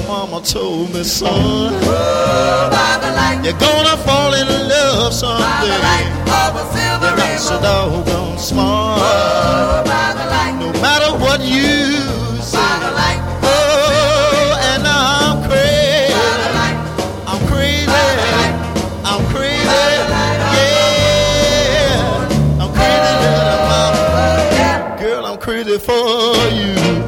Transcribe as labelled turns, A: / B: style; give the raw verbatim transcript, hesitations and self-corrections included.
A: mama told me, son, you're gonna fall in love someday. You're not so doggone smart, no matter what you say. Oh, and now I'm crazy, I'm crazy, I'm crazy, yeah, I'm crazy, little mama. Girl, I'm crazy for you.